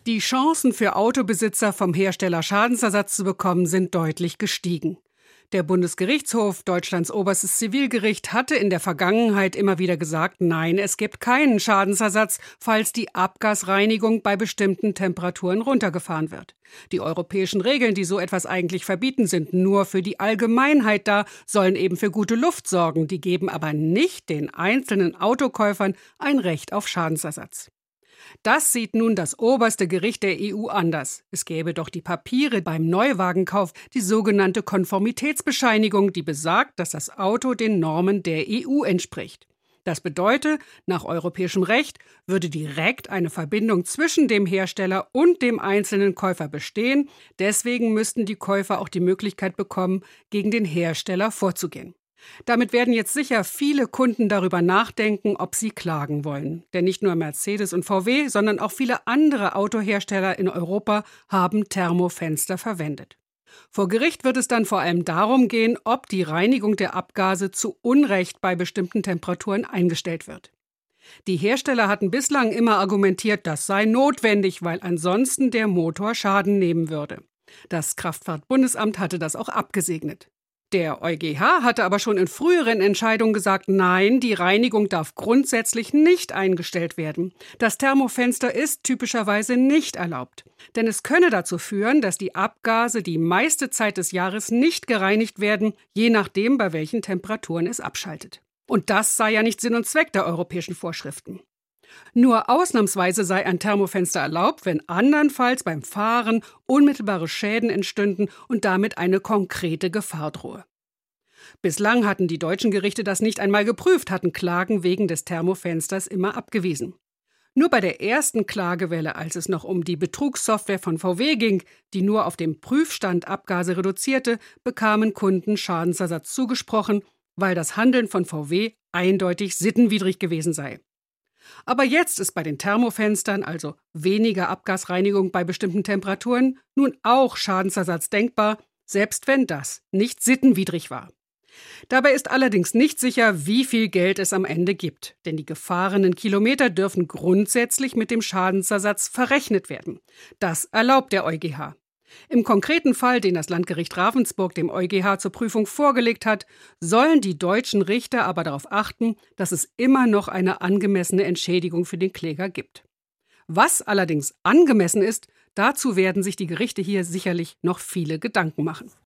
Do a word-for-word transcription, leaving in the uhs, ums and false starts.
Die Chancen für Autobesitzer, vom Hersteller Schadensersatz zu bekommen, sind deutlich gestiegen. Der Bundesgerichtshof, Deutschlands oberstes Zivilgericht, hatte in der Vergangenheit immer wieder gesagt, nein, es gibt keinen Schadensersatz, falls die Abgasreinigung bei bestimmten Temperaturen runtergefahren wird. Die europäischen Regeln, die so etwas eigentlich verbieten, sind nur für die Allgemeinheit da, sollen eben für gute Luft sorgen, die geben aber nicht den einzelnen Autokäufern ein Recht auf Schadensersatz. Das sieht nun das oberste Gericht der E U anders. Es gäbe doch die Papiere beim Neuwagenkauf, die sogenannte Konformitätsbescheinigung, die besagt, dass das Auto den Normen der E U entspricht. Das bedeutet, nach europäischem Recht würde direkt eine Verbindung zwischen dem Hersteller und dem einzelnen Käufer bestehen. Deswegen müssten die Käufer auch die Möglichkeit bekommen, gegen den Hersteller vorzugehen. Damit werden jetzt sicher viele Kunden darüber nachdenken, ob sie klagen wollen. Denn nicht nur Mercedes und V W, sondern auch viele andere Autohersteller in Europa haben Thermofenster verwendet. Vor Gericht wird es dann vor allem darum gehen, ob die Reinigung der Abgase zu Unrecht bei bestimmten Temperaturen eingestellt wird. Die Hersteller hatten bislang immer argumentiert, das sei notwendig, weil ansonsten der Motor Schaden nehmen würde. Das Kraftfahrtbundesamt hatte das auch abgesegnet. Der EuGH hatte aber schon in früheren Entscheidungen gesagt, nein, die Reinigung darf grundsätzlich nicht eingestellt werden. Das Thermofenster ist typischerweise nicht erlaubt. Denn es könne dazu führen, dass die Abgase die meiste Zeit des Jahres nicht gereinigt werden, je nachdem, bei welchen Temperaturen es abschaltet. Und das sei ja nicht Sinn und Zweck der europäischen Vorschriften. Nur ausnahmsweise sei ein Thermofenster erlaubt, wenn andernfalls beim Fahren unmittelbare Schäden entstünden und damit eine konkrete Gefahr drohe. Bislang hatten die deutschen Gerichte das nicht einmal geprüft, hatten Klagen wegen des Thermofensters immer abgewiesen. Nur bei der ersten Klagewelle, als es noch um die Betrugssoftware von V W ging, die nur auf dem Prüfstand Abgase reduzierte, bekamen Kunden Schadensersatz zugesprochen, weil das Handeln von V W eindeutig sittenwidrig gewesen sei. Aber jetzt ist bei den Thermofenstern, also weniger Abgasreinigung bei bestimmten Temperaturen, nun auch Schadensersatz denkbar, selbst wenn das nicht sittenwidrig war. Dabei ist allerdings nicht sicher, wie viel Geld es am Ende gibt, denn die gefahrenen Kilometer dürfen grundsätzlich mit dem Schadensersatz verrechnet werden. Das erlaubt der EuGH. Im konkreten Fall, den das Landgericht Ravensburg dem EuGH zur Prüfung vorgelegt hat, sollen die deutschen Richter aber darauf achten, dass es immer noch eine angemessene Entschädigung für den Kläger gibt. Was allerdings angemessen ist, dazu werden sich die Gerichte hier sicherlich noch viele Gedanken machen.